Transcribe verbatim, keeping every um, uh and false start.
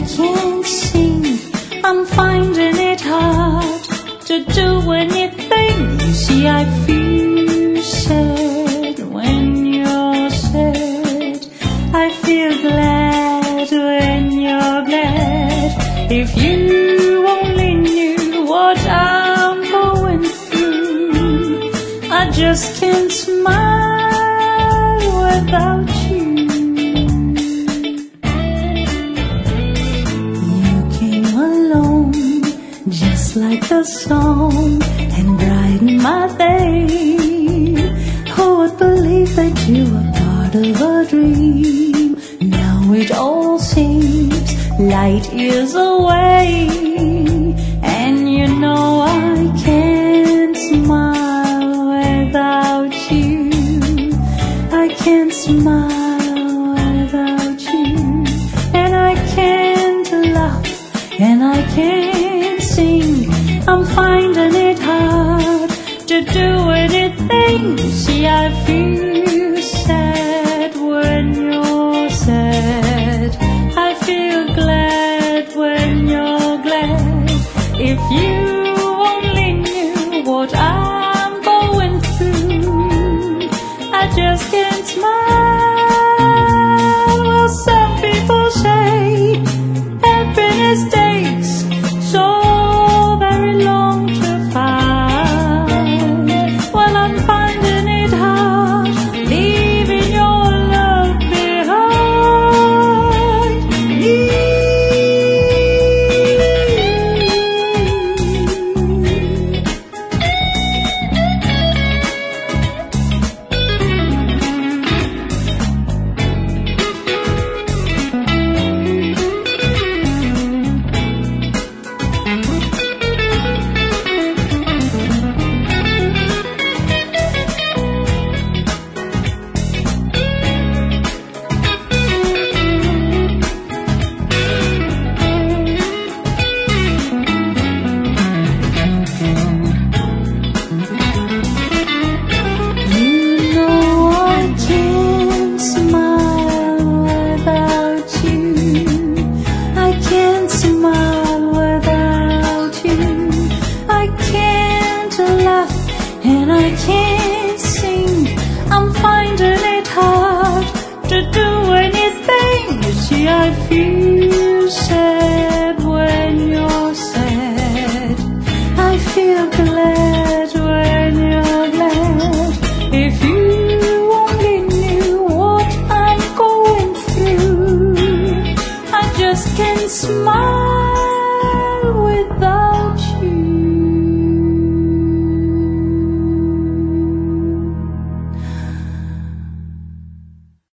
can't sing. I'm finding it hard to do anything. You see, I feel sad when you're sad. I feel glad when you're glad. If you only knew what I'm going through, I just can't smile without you. You came along just like the song and brighten my day. Who would believe that you were part of a dream? Now it all seems light years away, and you know I can't smile without you. I can't smile without you, and I can't laugh, and I can't sing. I'm finding it hard to do anything. See, I feel sad when you're sad. I feel glad when you're glad. If you only knew what I'm going through, I just can't smile. Well, some people say happiness takes so very long to find. Well, I'm finding it hard leaving your love behind me. And I can't sing. I'm finding it hard to do anything. You see, I feel sad when you're sad. I feel glad when you're glad. If you only knew what I'm going through, I just can't smile without